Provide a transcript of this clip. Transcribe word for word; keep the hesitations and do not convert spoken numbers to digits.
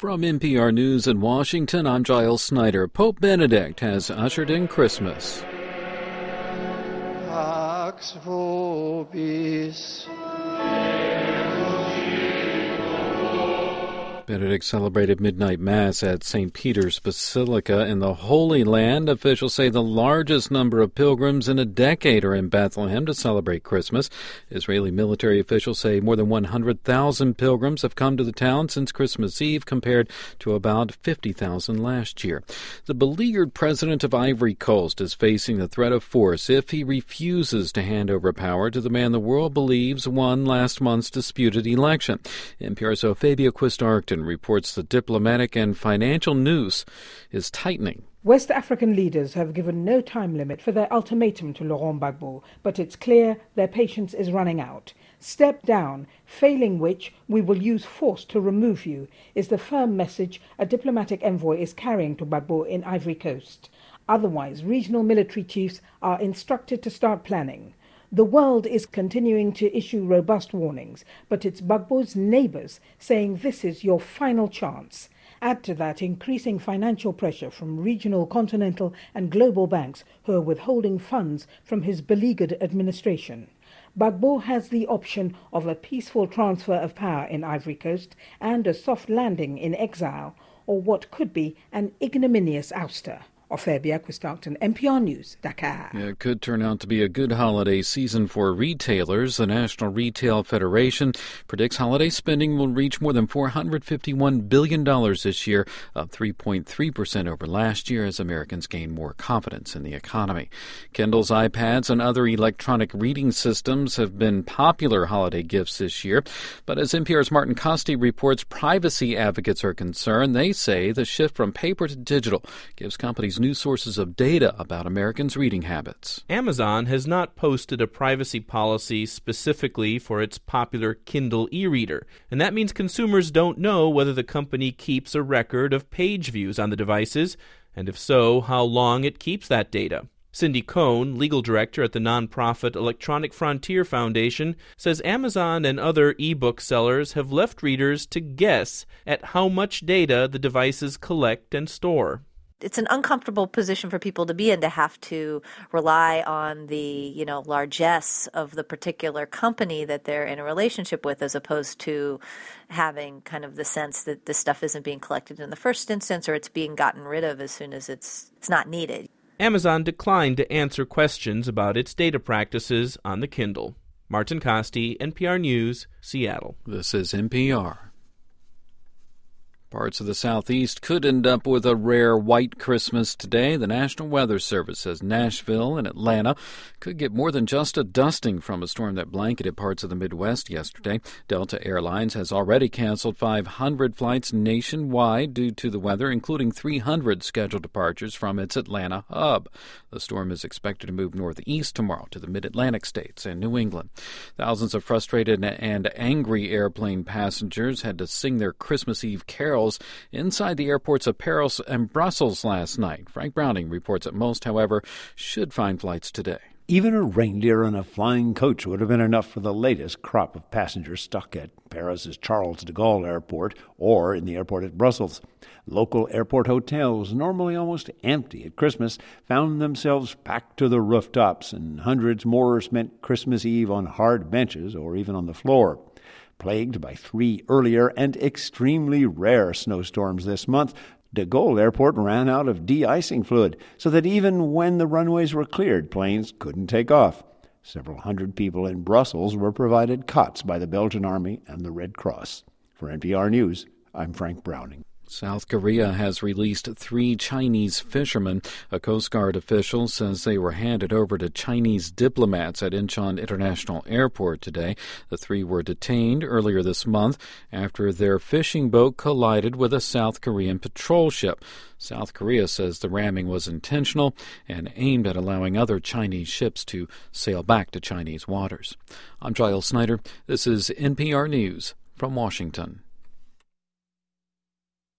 From N P R News in Washington, I'm Giles Snyder. Pope Benedict has ushered in Christmas. Pax vobis. Benedict celebrated midnight mass at Saint Peter's Basilica in the Holy Land. Officials say the largest number of pilgrims in a decade are in Bethlehem to celebrate Christmas. Israeli military officials say more than one hundred thousand pilgrims have come to the town since Christmas Eve, compared to about fifty thousand last year. The beleaguered president of Ivory Coast is facing the threat of force if he refuses to hand over power to the man the world believes won last month's disputed election. N P R's Fabia Quist-Arcton reports the diplomatic and financial noose is tightening. West African leaders have given no time limit for their ultimatum to Laurent Gbagbo, but it's clear their patience is running out. Step down, failing which we will use force to remove you, is the firm message a diplomatic envoy is carrying to Gbagbo in Ivory Coast. Otherwise, regional military chiefs are instructed to start planning. The world is continuing to issue robust warnings, but it's Gbagbo's neighbors saying this is your final chance. Add to that increasing financial pressure from regional, continental and global banks who are withholding funds from his beleaguered administration. Gbagbo has the option of a peaceful transfer of power in Ivory Coast and a soft landing in exile, or what could be an ignominious ouster. Fabia Quist-Arcton, N P R News, Dakar. Yeah, it could turn out to be a good holiday season for retailers. The National Retail Federation predicts holiday spending will reach more than four hundred fifty-one billion dollars this year, up three point three percent over last year as Americans gain more confidence in the economy. Kindles, iPads, and other electronic reading systems have been popular holiday gifts this year. But as N P R's Martin Costi reports, privacy advocates are concerned. They say the shift from paper to digital gives companies new sources of data about Americans' reading habits. Amazon has not posted a privacy policy specifically for its popular Kindle e-reader, and that means consumers don't know whether the company keeps a record of page views on the devices, and if so, how long it keeps that data. Cindy Cohn, legal director at the nonprofit Electronic Frontier Foundation, says Amazon and other e-book sellers have left readers to guess at how much data the devices collect and store. It's an uncomfortable position for people to be in, to have to rely on the, you know, largesse of the particular company that they're in a relationship with, as opposed to having kind of the sense that this stuff isn't being collected in the first instance, or it's being gotten rid of as soon as it's it's not needed. Amazon declined to answer questions about its data practices on the Kindle. Martin Costi, N P R News, Seattle. This is N P R. Parts of the southeast could end up with a rare white Christmas today. The National Weather Service says Nashville and Atlanta could get more than just a dusting from a storm that blanketed parts of the Midwest yesterday. Delta Airlines has already canceled five hundred flights nationwide due to the weather, including three hundred scheduled departures from its Atlanta hub. The storm is expected to move northeast tomorrow to the mid-Atlantic states and New England. Thousands of frustrated and angry airplane passengers had to sing their Christmas Eve carols inside the airports of Paris and Brussels last night. Frank Browning reports that most, however, should find flights today. Even a reindeer and a flying coach would have been enough for the latest crop of passengers stuck at Paris's Charles de Gaulle Airport or in the airport at Brussels. Local airport hotels, normally almost empty at Christmas, found themselves packed to the rooftops, and hundreds more spent Christmas Eve on hard benches or even on the floor. Plagued by three earlier and extremely rare snowstorms this month, de Gaulle Airport ran out of de-icing fluid, so that even when the runways were cleared, planes couldn't take off. Several hundred people in Brussels were provided cots by the Belgian Army and the Red Cross. For N P R News, I'm Frank Browning. South Korea has released three Chinese fishermen. A Coast Guard official says they were handed over to Chinese diplomats at Incheon International Airport today. The three were detained earlier this month after their fishing boat collided with a South Korean patrol ship. South Korea says the ramming was intentional and aimed at allowing other Chinese ships to sail back to Chinese waters. I'm Giles Snyder. This is N P R News from Washington.